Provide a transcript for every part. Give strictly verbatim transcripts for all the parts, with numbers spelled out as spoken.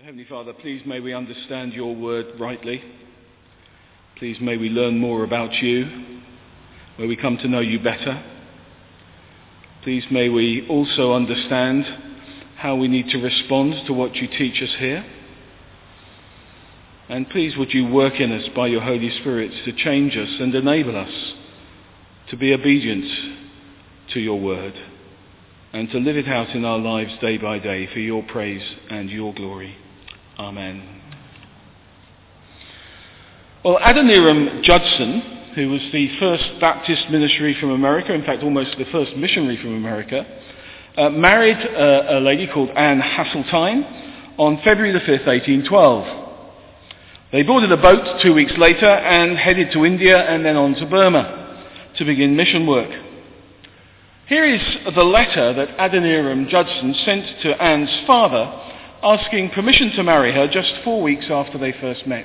Heavenly Father, please may we understand your word rightly. Please may we learn more about you, may we come to know you better. Please may we also understand how we need to respond to what you teach us here. And please would you work in us by your Holy Spirit to change us and enable us to be obedient to your word and to live it out in our lives day by day for your praise and your glory. Amen. Well, Adoniram Judson, who was the first Baptist missionary from America, in fact almost the first missionary from America, uh, married uh, a lady called Anne Hasseltine on February the fifth, eighteen twelve. They boarded a boat two weeks later and headed to India and then on to Burma to begin mission work. Here is the letter that Adoniram Judson sent to Anne's father, asking permission to marry her just four weeks after they first met.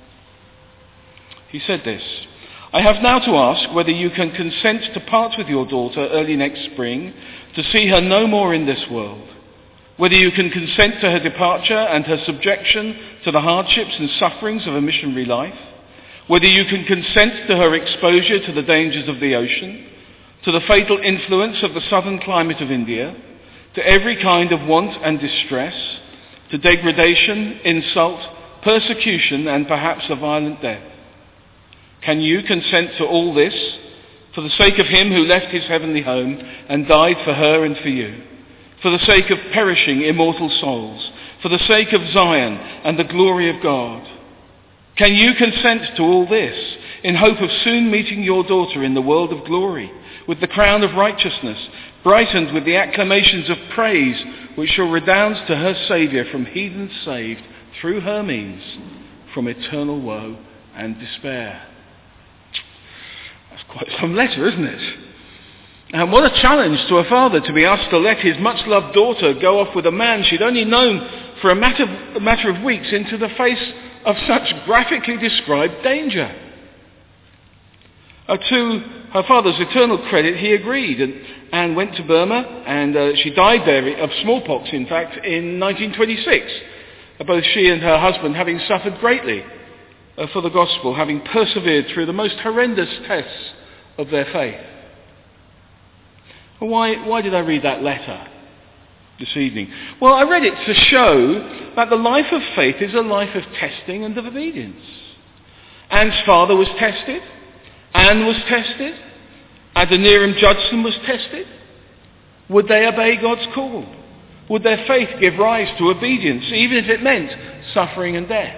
He said this: "I have now to ask whether you can consent to part with your daughter early next spring, to see her no more in this world. Whether you can consent to her departure and her subjection to the hardships and sufferings of a missionary life. Whether you can consent to her exposure to the dangers of the ocean, to the fatal influence of the southern climate of India, to every kind of want and distress, to degradation, insult, persecution, and perhaps a violent death. Can you consent to all this for the sake of him who left his heavenly home and died for her and for you, for the sake of perishing immortal souls, for the sake of Zion and the glory of God? Can you consent to all this in hope of soon meeting your daughter in the world of glory, with the crown of righteousness, brightened with the acclamations of praise which shall redound to her Saviour from heathens saved through her means from eternal woe and despair?" That's quite some letter, isn't it? And what a challenge to a father to be asked to let his much-loved daughter go off with a man she'd only known for a matter, a matter of weeks into the face of such graphically described danger. Uh, to her father's eternal credit, he agreed and, and went to Burma, and uh, she died there of smallpox, in fact, in nineteen twenty-six. Uh, both she and her husband having suffered greatly uh, for the gospel, having persevered through the most horrendous tests of their faith. Well, why, why did I read that letter this evening? Well, I read it to show that the life of faith is a life of testing and of obedience. Anne's father was tested. Anne was tested. Adoniram Judson was tested. Would they obey God's call? Would their faith give rise to obedience, even if it meant suffering and death?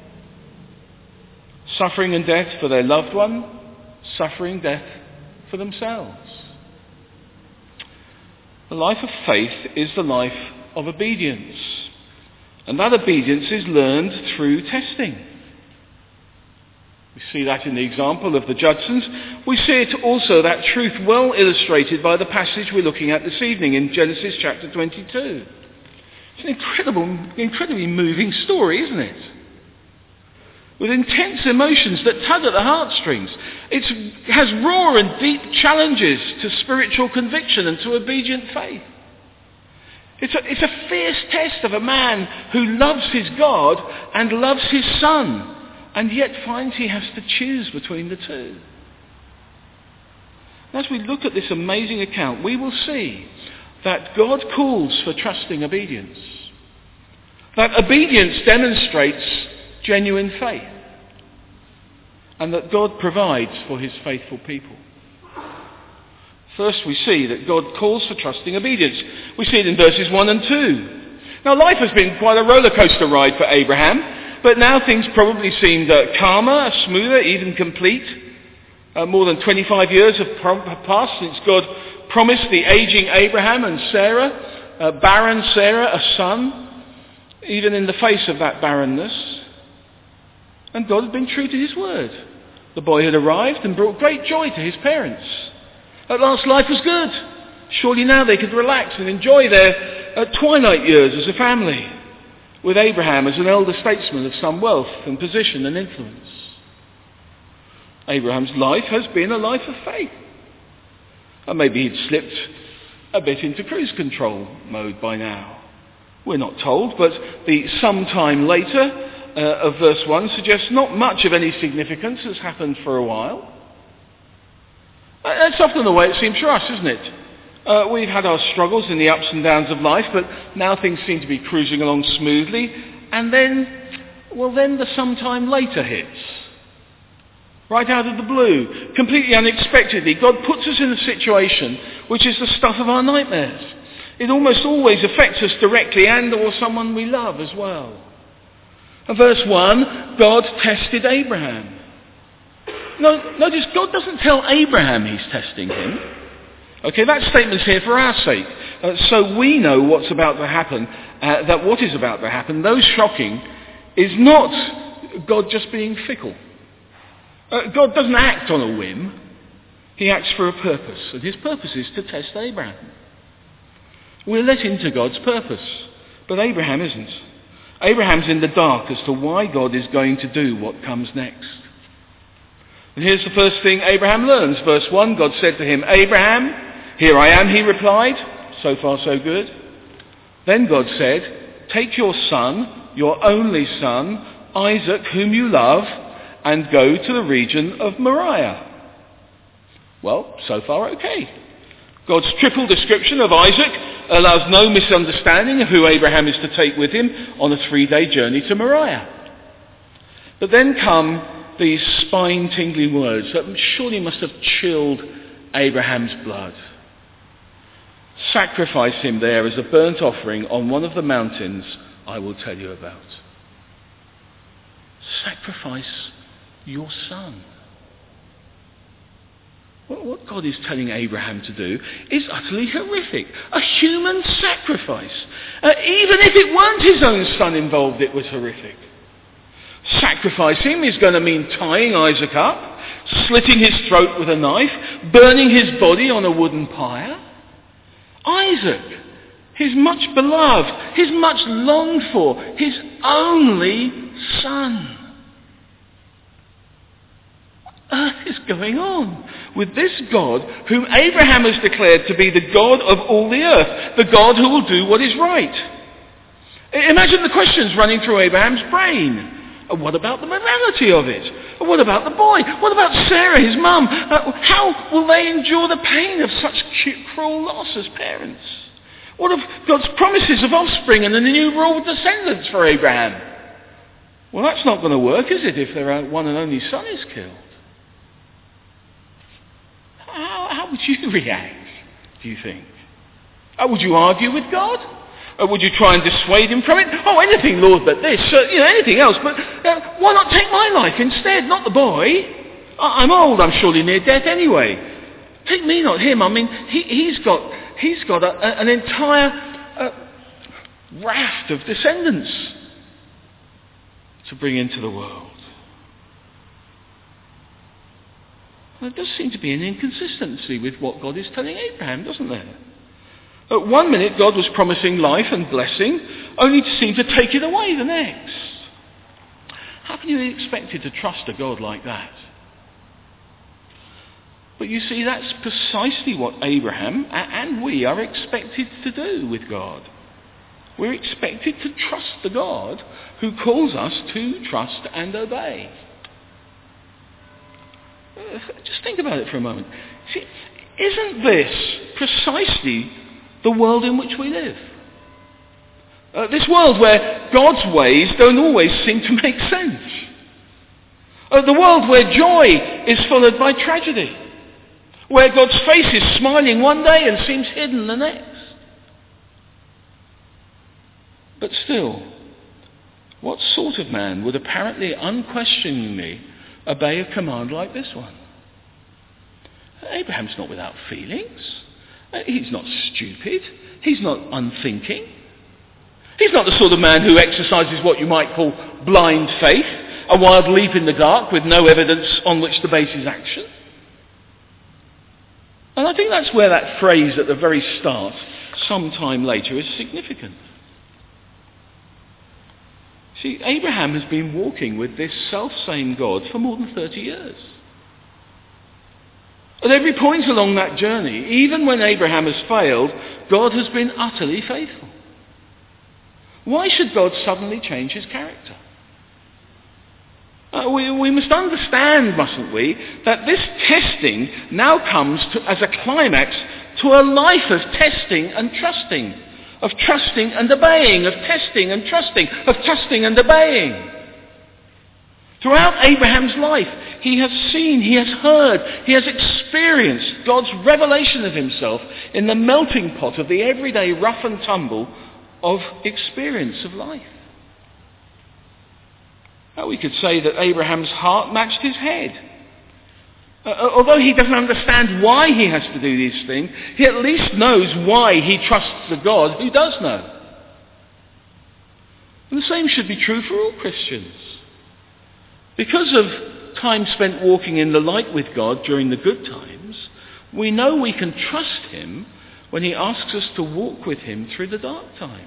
Suffering and death for their loved one, suffering death for themselves. The life of faith is the life of obedience. And that obedience is learned through testing. We see that in the example of the Judsons. We see it also, that truth, well illustrated by the passage we're looking at this evening in Genesis chapter twenty-two. It's an incredible, incredibly moving story, isn't it? With intense emotions that tug at the heartstrings. It has raw and deep challenges to spiritual conviction and to obedient faith. It's a, it's a fierce test of a man who loves his God and loves his son, and yet finds he has to choose between the two. As we look at this amazing account, we will see that God calls for trusting obedience. That obedience demonstrates genuine faith. And that God provides for his faithful people. First we see that God calls for trusting obedience. We see it in verses one and two. Now life has been quite a roller coaster ride for Abraham, but now things probably seemed uh, calmer, smoother, even complete. Uh, more than twenty-five years have, pro- have passed since God promised the aging Abraham and Sarah, uh, barren Sarah, a son, even in the face of that barrenness. And God had been true to his word. The boy had arrived and brought great joy to his parents. At last life was good. Surely now they could relax and enjoy their uh, twilight years as a family, with Abraham as an elder statesman of some wealth and position and influence. Abraham's life has been a life of faith. And maybe he'd slipped a bit into cruise control mode by now. We're not told, but the sometime later uh, of verse one suggests not much of any significance has happened for a while. Uh, that's often the way it seems for us, isn't it? Uh, we've had our struggles in the ups and downs of life, but now things seem to be cruising along smoothly, and then, well then the sometime later hits. Right out of the blue, completely unexpectedly, God puts us in a situation which is the stuff of our nightmares. It almost always affects us directly and or someone we love as well. In verse one, God tested Abraham. No, notice, God doesn't tell Abraham he's testing him. Okay, that statement's here for our sake. Uh, so we know what's about to happen, uh, that what is about to happen, though shocking, is not God just being fickle. Uh, God doesn't act on a whim. He acts for a purpose, and his purpose is to test Abraham. We're let into God's purpose, but Abraham isn't. Abraham's in the dark as to why God is going to do what comes next. And here's the first thing Abraham learns. Verse one, God said to him, Abraham, here I am, he replied. So far so good. Then God said, take your son, your only son, Isaac, whom you love, and go to the region of Moriah. Well, so far okay. God's triple description of Isaac allows no misunderstanding of who Abraham is to take with him on a three-day journey to Moriah. But then come these spine-tingling words that surely must have chilled Abraham's blood. Sacrifice him there as a burnt offering on one of the mountains I will tell you about. Sacrifice your son. What God is telling Abraham to do is utterly horrific. A human sacrifice. Uh, even if it weren't his own son involved, it was horrific. Sacrificing is going to mean tying Isaac up, slitting his throat with a knife, burning his body on a wooden pyre. Isaac, his much beloved, his much longed for, his only son. What on earth is going on with this God whom Abraham has declared to be the God of all the earth, the God who will do what is right? Imagine the questions running through Abraham's brain. What about the morality of it? What about the boy? What about Sarah, his mum? Uh, how will they endure the pain of such cruel loss as parents? What of God's promises of offspring and an innumerable descendants for Abraham? Well, that's not going to work, is it, if their one and only son is killed? How, how would you react, do you think? Uh, would you argue with God? Or would you try and dissuade him from it? Oh, anything, Lord, but this. Uh, you know, anything else. But uh, why not take my life instead, not the boy? I- I'm old. I'm surely near death anyway. Take me, not him. I mean, he, he's got he's got a, a, an entire uh, raft of descendants to bring into the world. Well, there does seem to be an inconsistency with what God is telling Abraham, doesn't there? At one minute, God was promising life and blessing, only to seem to take it away the next. How can you be expected to trust a God like that? But you see, that's precisely what Abraham and we are expected to do with God. We're expected to trust the God who calls us to trust and obey. Just think about it for a moment. See, isn't this precisely the world in which we live? Uh, this world where God's ways don't always seem to make sense. Uh, the world where joy is followed by tragedy. Where God's face is smiling one day and seems hidden the next. But still, what sort of man would apparently unquestioningly obey a command like this one? Abraham's not without feelings. He's not stupid. He's not unthinking. He's not the sort of man who exercises what you might call blind faith, a wild leap in the dark with no evidence on which to base his action. And I think that's where that phrase at the very start, sometime later, is significant. See, Abraham has been walking with this self-same God for more than thirty years. At every point along that journey, even when Abraham has failed, God has been utterly faithful. Why should God suddenly change his character? Uh, we, we must understand, mustn't we, that this testing now comes to, as a climax to a life of testing and trusting, of trusting and obeying, of testing and trusting, of trusting and obeying. Throughout Abraham's life, he has seen, he has heard, he has experienced God's revelation of himself in the melting pot of the everyday rough and tumble of experience of life. Now, we could say that Abraham's heart matched his head. Uh, although he doesn't understand why he has to do these things, he at least knows why he trusts the God who does know. And the same should be true for all Christians. Because of time spent walking in the light with God during the good times, we know we can trust him when he asks us to walk with him through the dark times.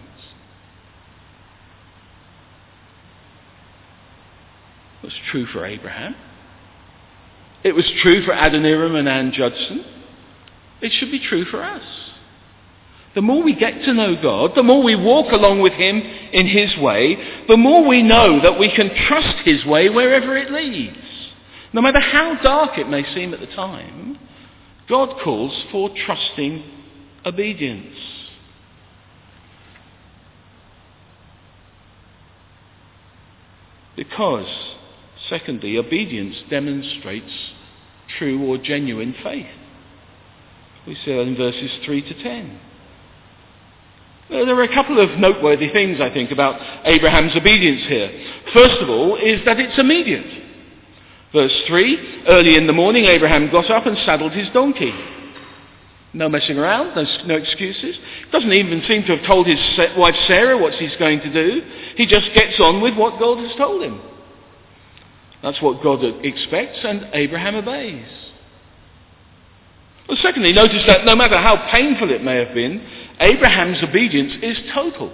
It was true for Abraham. It was true for Adoniram and Ann Judson. It should be true for us. The more we get to know God, the more we walk along with him in his way, the more we know that we can trust his way wherever it leads. No matter how dark it may seem at the time, God calls for trusting obedience. Because, secondly, obedience demonstrates true or genuine faith. We see that in verses three to ten. There are a couple of noteworthy things, I think, about Abraham's obedience here. First of all is that it's immediate. Verse three, early in the morning Abraham got up and saddled his donkey. No messing around, no, no excuses. Doesn't even seem to have told his wife Sarah what he's going to do. He just gets on with what God has told him. That's what God expects, and Abraham obeys. Well, secondly, notice that no matter how painful it may have been, Abraham's obedience is total.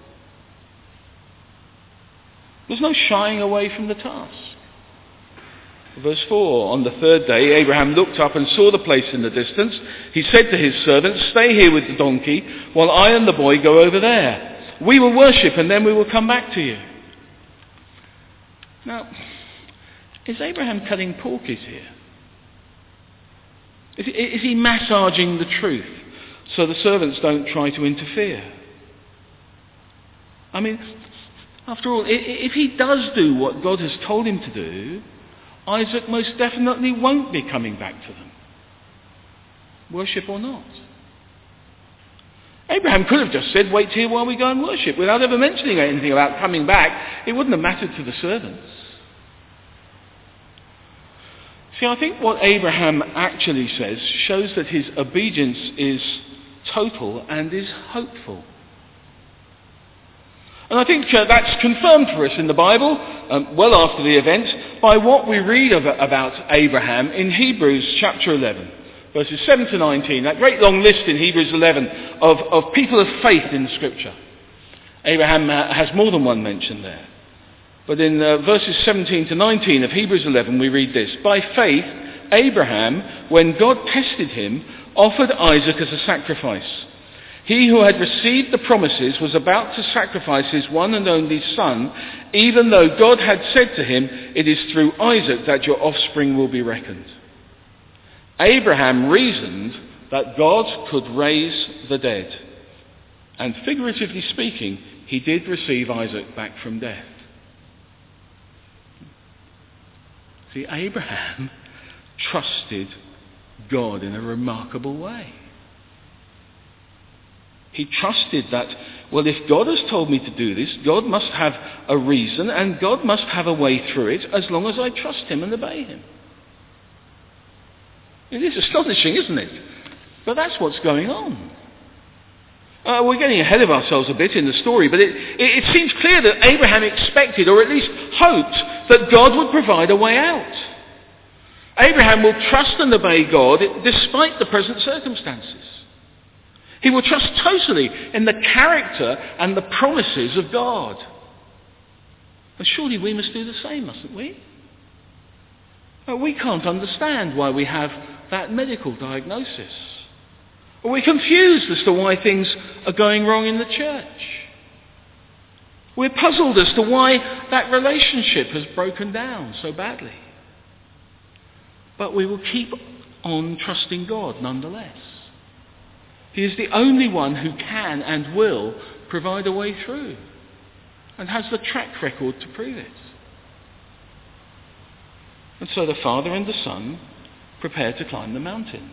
There's no shying away from the task. Verse four, on the third day, Abraham looked up and saw the place in the distance. He said to his servant, "Stay here with the donkey while I and the boy go over there. We will worship and then we will come back to you." Now, is Abraham cutting porkies here? Is he, is he massaging the truth so the servants don't try to interfere? I mean, after all, if he does do what God has told him to do, Isaac most definitely won't be coming back to them, worship or not. Abraham could have just said, "Wait here while we go and worship," without ever mentioning anything about coming back. It wouldn't have mattered to the servants. See, I think what Abraham actually says shows that his obedience is total and is hopeful. And I think uh, that's confirmed for us in the Bible, um, well after the event, by what we read of, about Abraham in Hebrews chapter eleven, verses seven to nineteen, that great long list in Hebrews eleven of, of people of faith in Scripture. Abraham uh, has more than one mention there. But in uh, verses seventeen to nineteen of Hebrews eleven we read this: "By faith, Abraham, when God tested him, offered Isaac as a sacrifice. He who had received the promises was about to sacrifice his one and only son, even though God had said to him, 'It is through Isaac that your offspring will be reckoned.' Abraham reasoned that God could raise the dead. And figuratively speaking, he did receive Isaac back from death." See, Abraham trusted God in a remarkable way. He trusted that, well, if God has told me to do this, God must have a reason and God must have a way through it as long as I trust him and obey him. It is astonishing, isn't it? But that's what's going on. Uh, we're getting ahead of ourselves a bit in the story, but it, it, it seems clear that Abraham expected, or at least hoped, that God would provide a way out. Abraham will trust and obey God despite the present circumstances. He will trust totally in the character and the promises of God. And surely we must do the same, mustn't we? Uh, we can't understand why we have that medical diagnosis. Or we're confused as to why things are going wrong in the church. We're puzzled as to why that relationship has broken down so badly. But we will keep on trusting God nonetheless. He is the only one who can and will provide a way through, and has the track record to prove it. And so the Father and the Son prepare to climb the mountain.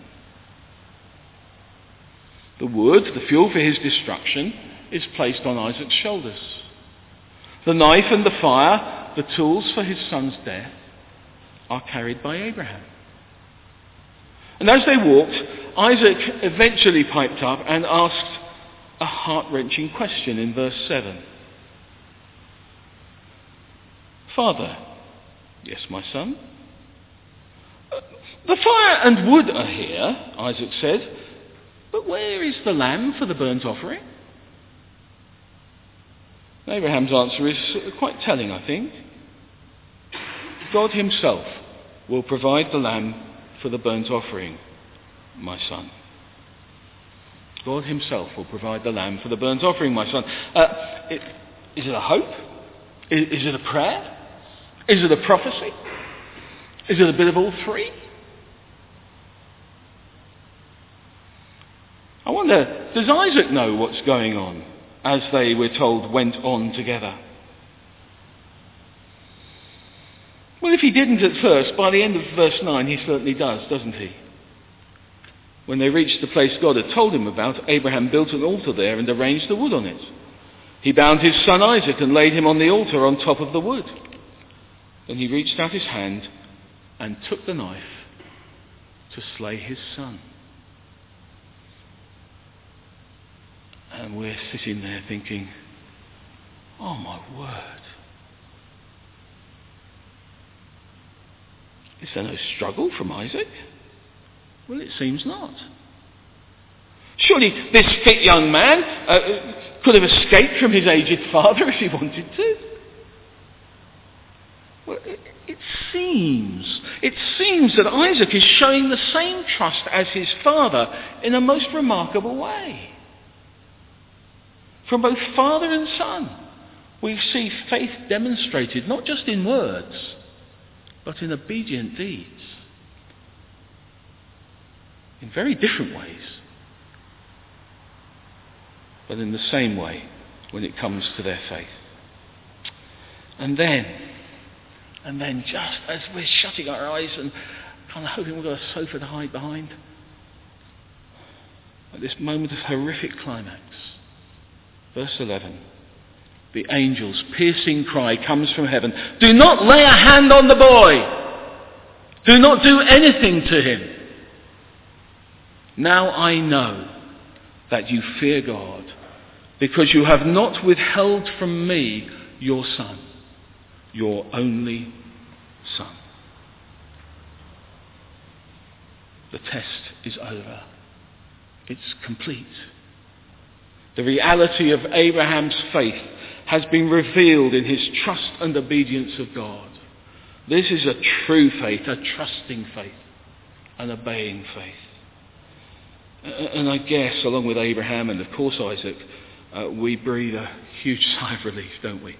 The wood, the fuel for his destruction, is placed on Isaac's shoulders. The knife and the fire, the tools for his son's death, are carried by Abraham. And as they walked, Isaac eventually piped up and asked a heart-wrenching question in verse seven. "Father." "Yes, my son?" "The fire and wood are here," Isaac said, "but where is the lamb for the burnt offering?" Abraham's answer is quite telling, I think. "God himself will provide the lamb for the burnt offering, my son." God himself will provide the lamb for the burnt offering, my son. Uh, it, is it a hope? Is, is it a prayer? Is it a prophecy? Is it a bit of all three? I wonder, does Isaac know what's going on as they, we're told, went on together? Well, if he didn't at first, by the end of verse nine he certainly does, doesn't he? When they reached the place God had told him about, Abraham built an altar there and arranged the wood on it. He bound his son Isaac and laid him on the altar on top of the wood. Then he reached out his hand and took the knife to slay his son. And we're sitting there thinking, oh my word. Is there no struggle from Isaac? Well, it seems not. Surely this fit young man uh, could have escaped from his aged father if he wanted to. Well, it, it seems, it seems that Isaac is showing the same trust as his father in a most remarkable way. From both father and son, we see faith demonstrated not just in words, but in obedient deeds. In very different ways, but in the same way when it comes to their faith. And then, and then just as we're shutting our eyes and kind of hoping we've got a sofa to hide behind, at this moment of horrific climax, verse eleven, the angel's piercing cry comes from heaven, "Do not lay a hand on the boy! Do not do anything to him! Now I know that you fear God, because you have not withheld from me your son, your only son." The test is over. It's complete. The reality of Abraham's faith has been revealed in his trust and obedience of God. This is a true faith, a trusting faith, an obeying faith. And I guess, along with Abraham and of course Isaac, uh, we breathe a huge sigh of relief, don't we?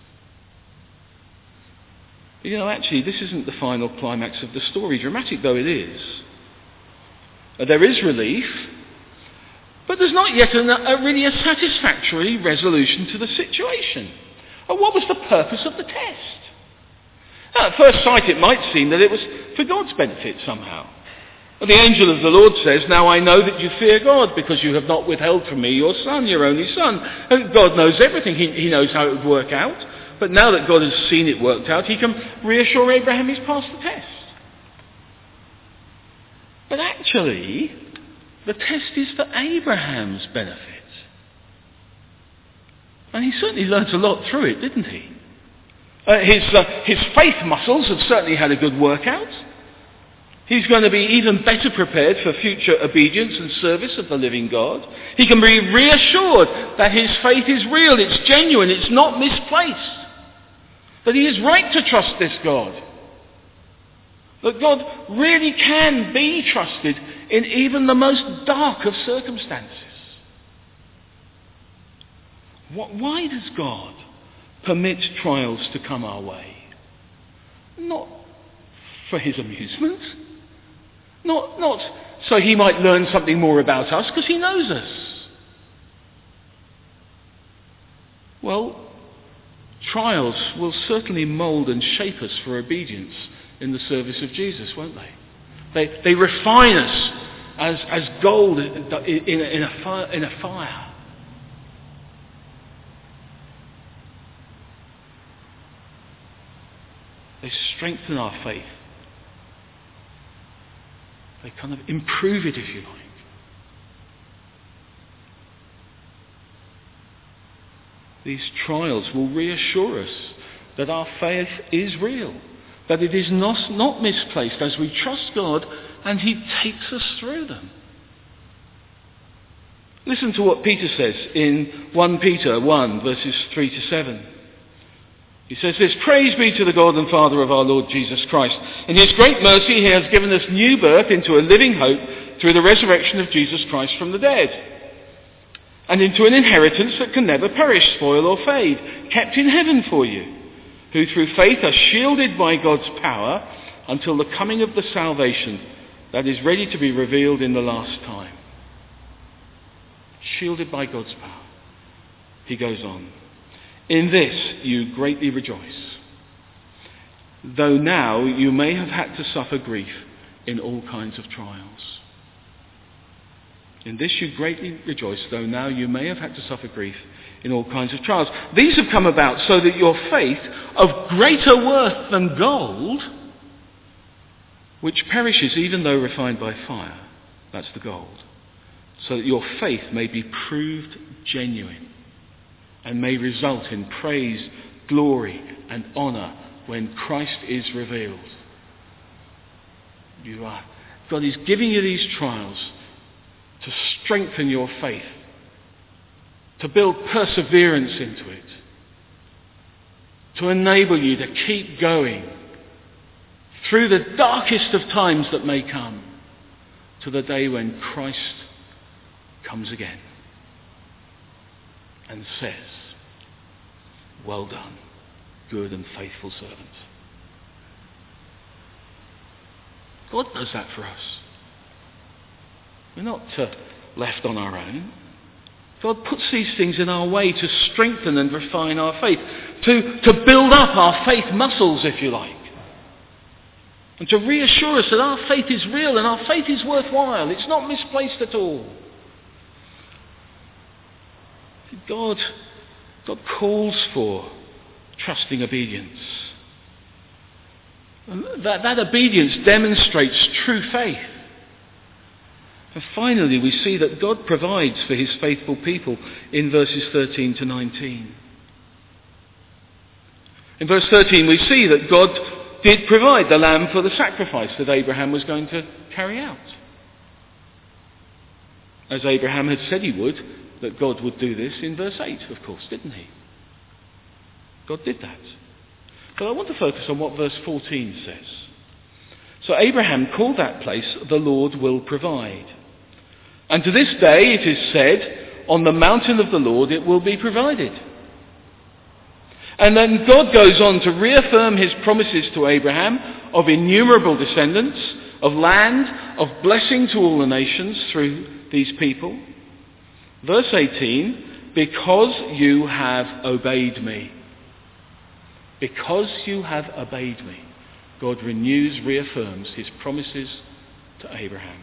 You know, actually, this isn't the final climax of the story, dramatic though it is. Uh, there is relief, but there's not yet an, a really a satisfactory resolution to the situation. Uh, what was the purpose of the test? Now, at first sight, it might seem that it was for God's benefit somehow. The angel of the Lord says, "Now I know that you fear God, because you have not withheld from me your son, your only son." And God knows everything. He, he knows how it would work out. But now that God has seen it worked out, he can reassure Abraham he's passed the test. But actually, the test is for Abraham's benefit. And he certainly learnt a lot through it, didn't he? Uh, his, uh, his faith muscles have certainly had a good workout. He's going to be even better prepared for future obedience and service of the living God. He can be reassured that his faith is real, it's genuine, it's not misplaced. That he is right to trust this God. That God really can be trusted in even the most dark of circumstances. Why does God permit trials to come our way. Not for his amusement. Not, not so he might learn something more about us, because he knows us. Well, trials will certainly mould and shape us for obedience in the service of Jesus, won't they? They, they refine us as, as gold in, in, in, a fire, in a fire. They strengthen our faith. They kind of improve it, if you like. These trials will reassure us that our faith is real, that it is not, not misplaced as we trust God and he takes us through them. Listen to what Peter says in First Peter one, verses three to seven. He says this: "Praise be to the God and Father of our Lord Jesus Christ. In his great mercy he has given us new birth into a living hope through the resurrection of Jesus Christ from the dead, and into an inheritance that can never perish, spoil or fade, kept in heaven for you, who through faith are shielded by God's power until the coming of the salvation that is ready to be revealed in the last time." Shielded by God's power. He goes on: "In this you greatly rejoice, though now you may have had to suffer grief in all kinds of trials." In this you greatly rejoice, though now you may have had to suffer grief in all kinds of trials. These have come about so that your faith, of greater worth than gold, which perishes even though refined by fire, that's the gold, so that your faith may be proved genuine and may result in praise, glory and honour when Christ is revealed. You are, God is giving you these trials to strengthen your faith, to build perseverance into it, to enable you to keep going through the darkest of times that may come to the day when Christ comes again and says, "Well done, good and faithful servant." God does that for us. We're not uh, left on our own. God puts these things in our way to strengthen and refine our faith, to, to build up our faith muscles, if you like, and to reassure us that our faith is real and our faith is worthwhile. It's not misplaced at all. God, God calls for trusting obedience. And that, that obedience demonstrates true faith. And finally, we see that God provides for his faithful people in verses thirteen to nineteen. In verse thirteen, we see that God did provide the lamb for the sacrifice that Abraham was going to carry out. As Abraham had said he would, that God would do this in verse eight, of course, didn't he? God did that. But I want to focus on what verse fourteen says. "So Abraham called that place, 'The Lord will provide.' And to this day it is said, 'On the mountain of the Lord it will be provided.'" And then God goes on to reaffirm his promises to Abraham of innumerable descendants, of land, of blessing to all the nations through these people. Verse eighteen, "Because you have obeyed me." Because you have obeyed me, God renews, reaffirms his promises to Abraham.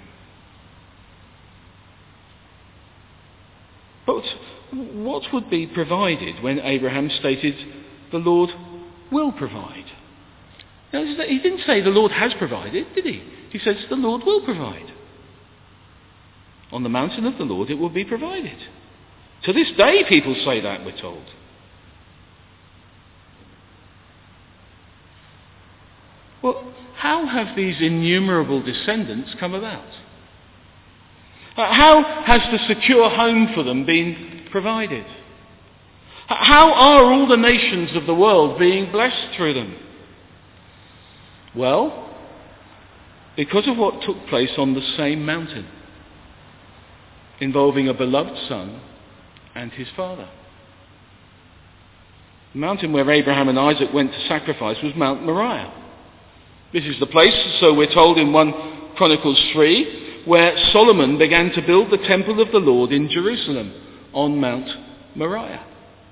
But what would be provided when Abraham stated, "The Lord will provide"? Now, he didn't say the Lord has provided, did he? He says the Lord will provide. On the mountain of the Lord it will be provided. To this day people say that, we're told. Well, how have these innumerable descendants come about? How has the secure home for them been provided? How are all the nations of the world being blessed through them? Well, because of what took place on the same mountain, involving a beloved son and his father. The mountain where Abraham and Isaac went to sacrifice was Mount Moriah. This is the place, so we're told in First Chronicles three, where Solomon began to build the temple of the Lord in Jerusalem on Mount Moriah.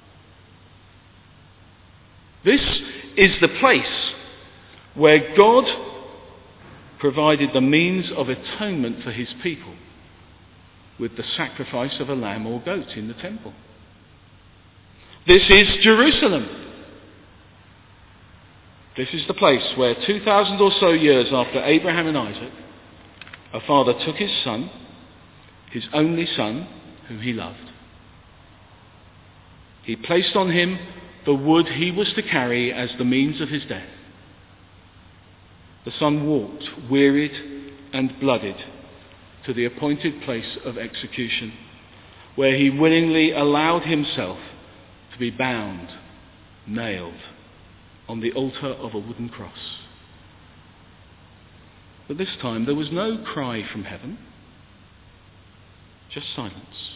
This is the place where God provided the means of atonement for his people with the sacrifice of a lamb or goat in the temple. This is Jerusalem. This is the place where two thousand or so years after Abraham and Isaac, a father took his son, his only son, whom he loved. He placed on him the wood he was to carry as the means of his death. The son walked, wearied and blooded, to the appointed place of execution, where he willingly allowed himself to be bound, nailed, on the altar of a wooden cross. But this time there was no cry from heaven, just silence.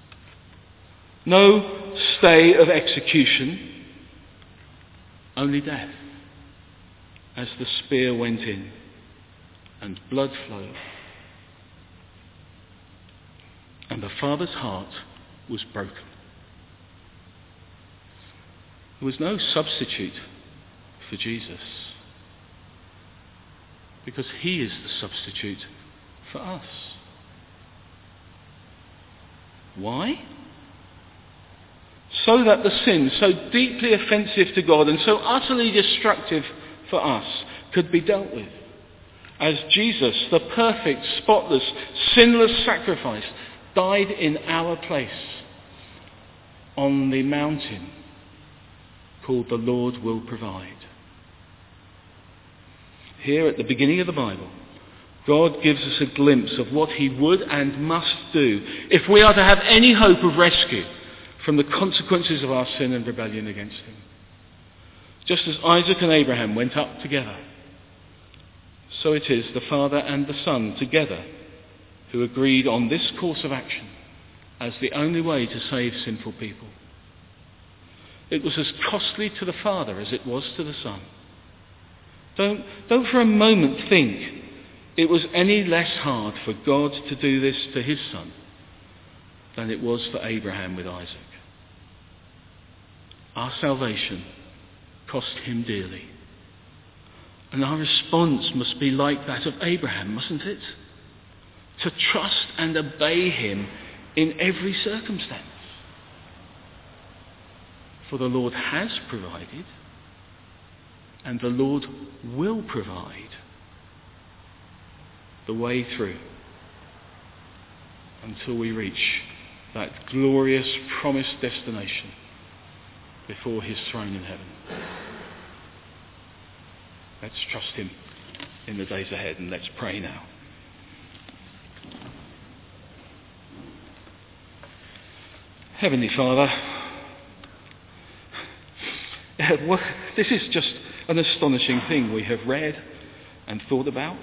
No stay of execution, only death, as the spear went in and blood flowed. And the Father's heart was broken. There was no substitute for Jesus, because he is the substitute for us. Why? So that the sin so deeply offensive to God and so utterly destructive for us could be dealt with, as Jesus, the perfect, spotless, sinless sacrifice, died in our place on the mountain called the Lord Will Provide. Here at the beginning of the Bible, God gives us a glimpse of what he would and must do if we are to have any hope of rescue from the consequences of our sin and rebellion against him. Just as Isaac and Abraham went up together, so it is the Father and the Son together who agreed on this course of action as the only way to save sinful people. It was as costly to the Father as it was to the Son. Don't, don't for a moment think it was any less hard for God to do this to his Son than it was for Abraham with Isaac. Our salvation cost him dearly. And our response must be like that of Abraham, mustn't it? To trust and obey him in every circumstance. For the Lord has provided, and the Lord will provide the way through until we reach that glorious promised destination before his throne in heaven. Let's trust him in the days ahead, and let's pray now. Heavenly Father, this is just an astonishing thing we have read and thought about.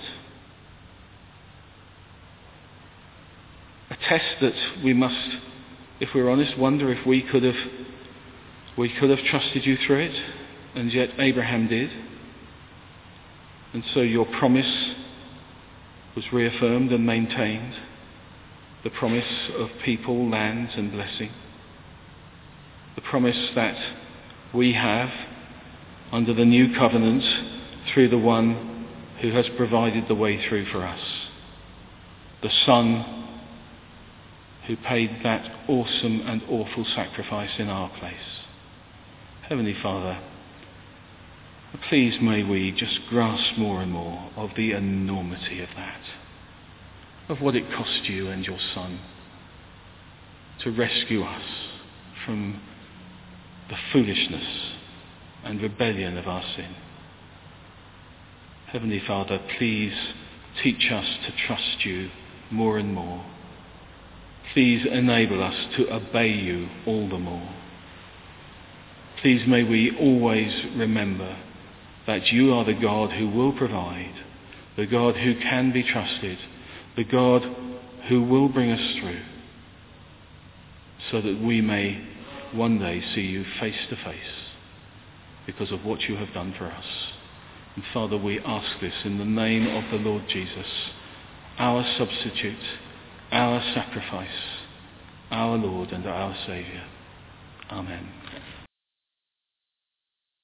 A test that we must, if we're honest, wonder if we could have we could have trusted you through it, and yet Abraham did. And so your promise was reaffirmed and maintained, the promise of people, lands and blessing, the promise that we have under the new covenant through the one who has provided the way through for us, the Son who paid that awesome and awful sacrifice in our place. Heavenly Father, please may we just grasp more and more of the enormity of that, of what it cost you and your Son to rescue us from the foolishness and rebellion of our sin. Heavenly Father, please teach us to trust you more and more. Please enable us to obey you all the more. Please may we always remember that you are the God who will provide, the God who can be trusted, the God who will bring us through, so that we may one day see you face to face because of what you have done for us. And Father, we ask this in the name of the Lord Jesus, our substitute, our sacrifice, our Lord and our Saviour. Amen.